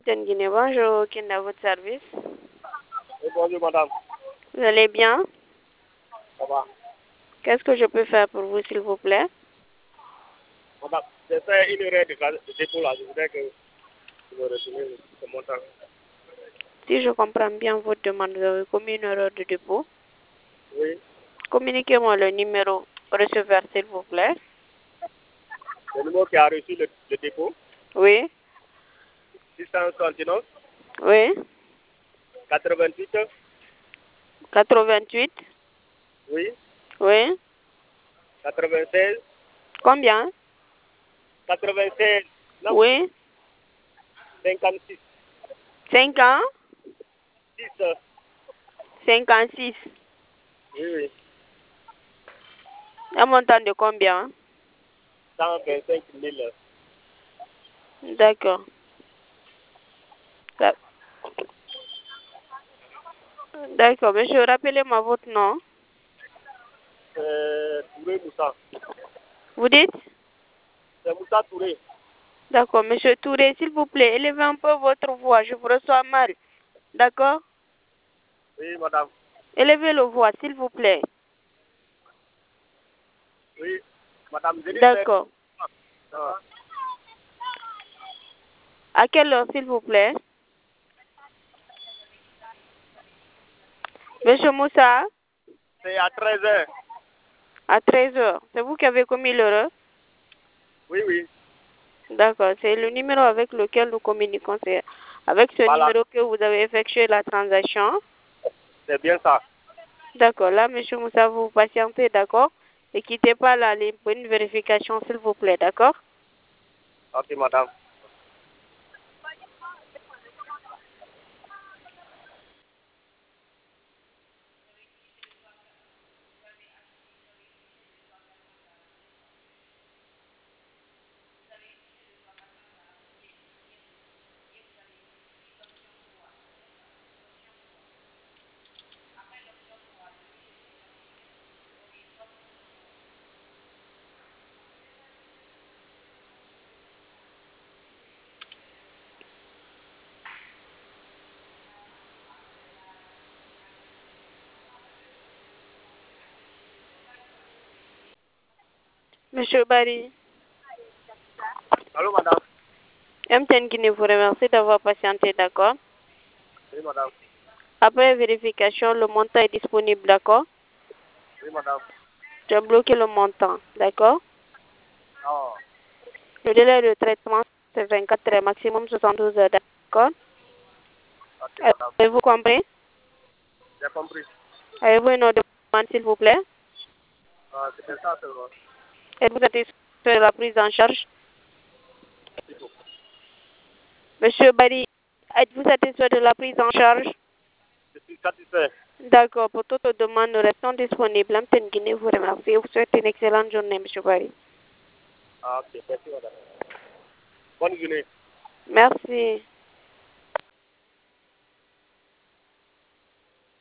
Guinée, bonjour, qui est à votre service? Oui, bonjour madame. Vous allez bien? Ça va. Qu'est-ce que je peux faire pour vous, s'il vous plaît? Madame, j'ai fait une erreur de dépôt là. Je voudrais que vous me retourniez ce montant. Si je comprends bien votre demande, vous avez commis une erreur de dépôt. Oui. Communiquez-moi le numéro receveur, s'il vous plaît. Le numéro qui a reçu le dépôt, Oui, 669 oui, 88, 88, oui, oui. 96, Combien? 96, non, Oui. 56, 50? 6, 56. oui, oui, Un montant de combien? 125 000. D'accord. D'accord, monsieur, rappelez-moi votre nom. Touré Moussa. Vous dites? C'est Moussa Touré. D'accord, monsieur Touré, s'il vous plaît, élevez un peu votre voix, je vous reçois mal. D'accord? Oui, madame. Élevez le voix, s'il vous plaît. Oui, madame. D'accord. Ah, À quelle heure, s'il vous plaît? Monsieur Moussa, c'est à 13h. à 13 heures. C'est vous qui avez commis l'erreur? Oui, oui. D'accord, c'est le numéro avec lequel nous communiquons. C'est avec ce Voilà. numéro que vous avez effectué la transaction. C'est bien ça. D'accord, là, monsieur Moussa, vous patientez, d'accord? Ne quittez pas la ligne pour une vérification, s'il vous plaît, d'accord? Ok, madame. Monsieur Barry, Allô, madame. MTN Guinée vous remercie d'avoir patienté, d'accord? Oui, madame. Après vérification, le montant est disponible, d'accord? Oui, madame. Je vais bloquer le montant, d'accord? Oh, Le délai de traitement, c'est 24 heures, maximum 72 heures, d'accord? ok, madame. Avez-vous compris? J'ai compris. Avez-vous une autre demande, s'il vous plaît? C'était ça seulement. Êtes-vous satisfait de la prise en charge? C'est tout. Monsieur Barry, êtes-vous satisfait de la prise en charge? Je suis satisfait. D'accord, pour toute demande, nous restons disponibles. MTN Guinée vous remercie. Vous souhaite une excellente journée, monsieur Barry. Ok, merci, madame. Bonne journée. Merci.